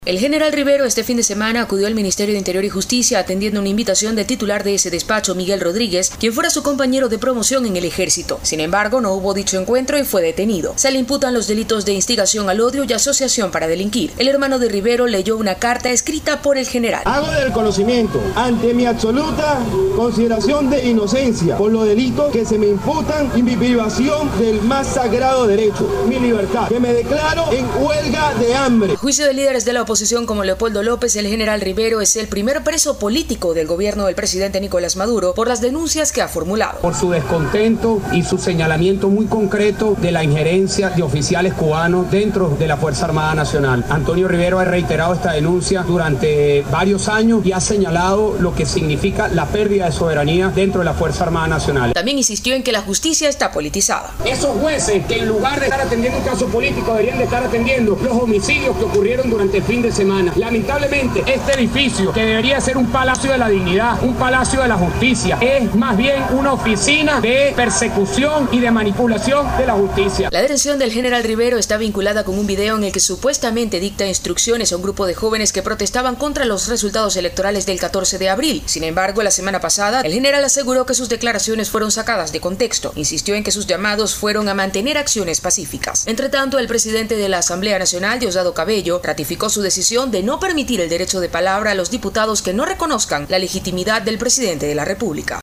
El general Rivero este fin de semana acudió al Ministerio de Interior y Justicia atendiendo una invitación del titular de ese despacho, Miguel Rodríguez, quien fuera su compañero de promoción en el ejército. Sin embargo, no hubo dicho encuentro y fue detenido. Se le imputan los delitos de instigación al odio y asociación para delinquir. El hermano de Rivero leyó una carta escrita por el general. Hago del conocimiento ante mi absoluta consideración de inocencia por los delitos que se me imputan y mi privación del más sagrado derecho, mi libertad, que me declaro en huelga de hambre. A juicio de líderes de la oposición como Leopoldo López, el general Rivero es el primer preso político del gobierno del presidente Nicolás Maduro por las denuncias que ha formulado. Por su descontento y su señalamiento muy concreto de la injerencia de oficiales cubanos dentro de la Fuerza Armada Nacional. Antonio Rivero ha reiterado esta denuncia durante varios años y ha señalado lo que significa la pérdida de soberanía dentro de la Fuerza Armada Nacional. También insistió en que la justicia está politizada. Esos jueces que en lugar de estar atendiendo un caso político deberían de estar atendiendo los homicidios que ocurrieron durante el fin de semana. Lamentablemente, este edificio, que debería ser un palacio de la dignidad, un palacio de la justicia, es más bien una oficina de persecución y de manipulación de la justicia. La detención del general Rivero está vinculada con un video en el que supuestamente dicta instrucciones a un grupo de jóvenes que protestaban contra los resultados electorales del 14 de abril. Sin embargo, la semana pasada, el general aseguró que sus declaraciones fueron sacadas de contexto. Insistió en que sus llamados fueron a mantener acciones pacíficas. Entre tanto, el presidente de la Asamblea Nacional, Diosdado Cabello, ratificó su decisión de no permitir el derecho de palabra a los diputados que no reconozcan la legitimidad del presidente de la República.